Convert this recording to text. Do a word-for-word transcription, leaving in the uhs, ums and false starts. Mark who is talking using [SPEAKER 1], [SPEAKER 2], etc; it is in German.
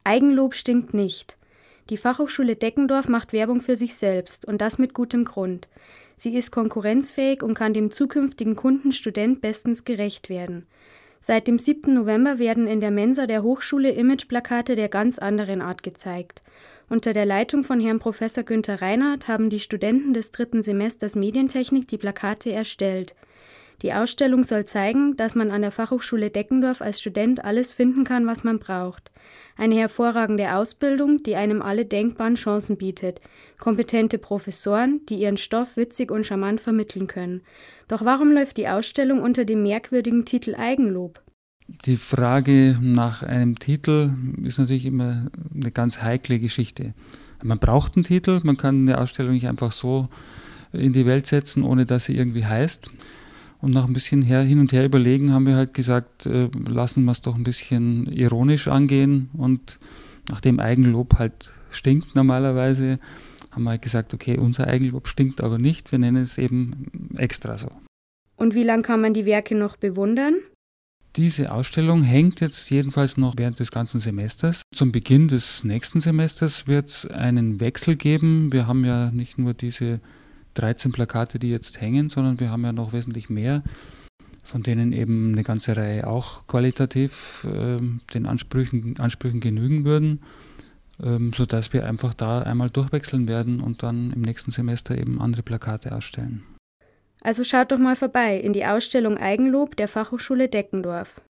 [SPEAKER 1] Eigenlob stinkt nicht. Die Fachhochschule Deckendorf macht Werbung für sich selbst und das mit gutem Grund. Sie ist konkurrenzfähig und kann dem zukünftigen Kundenstudent bestens gerecht werden. Seit dem siebten November werden in der Mensa der Hochschule Imageplakate der ganz anderen Art gezeigt. Unter der Leitung von Herrn Professor Günther Reinhardt haben die Studenten des dritten Semesters Medientechnik die Plakate erstellt. Die Ausstellung soll zeigen, dass man an der Fachhochschule Deckendorf als Student alles finden kann, was man braucht. Eine hervorragende Ausbildung, die einem alle denkbaren Chancen bietet. Kompetente Professoren, die ihren Stoff witzig und charmant vermitteln können. Doch warum läuft die Ausstellung unter dem merkwürdigen Titel Eigenlob?
[SPEAKER 2] Die Frage nach einem Titel ist natürlich immer eine ganz heikle Geschichte. Man braucht einen Titel, man kann eine Ausstellung nicht einfach so in die Welt setzen, ohne dass sie irgendwie heißt. Und nach ein bisschen her, hin und her überlegen, haben wir halt gesagt, äh, lassen wir es doch ein bisschen ironisch angehen. Und nachdem Eigenlob halt stinkt normalerweise, haben wir halt gesagt, okay, unser Eigenlob stinkt aber nicht, wir nennen es eben extra so.
[SPEAKER 1] Und wie lange kann man die Werke noch bewundern?
[SPEAKER 2] Diese Ausstellung hängt jetzt jedenfalls noch während des ganzen Semesters. Zum Beginn des nächsten Semesters wird es einen Wechsel geben. Wir haben ja nicht nur diese dreizehn Plakate, die jetzt hängen, sondern wir haben ja noch wesentlich mehr, von denen eben eine ganze Reihe auch qualitativ äh, den Ansprüchen, Ansprüchen genügen würden, ähm, sodass wir einfach da einmal durchwechseln werden und dann im nächsten Semester eben andere Plakate ausstellen.
[SPEAKER 1] Also schaut doch mal vorbei in die Ausstellung Eigenlob der Fachhochschule Deckendorf.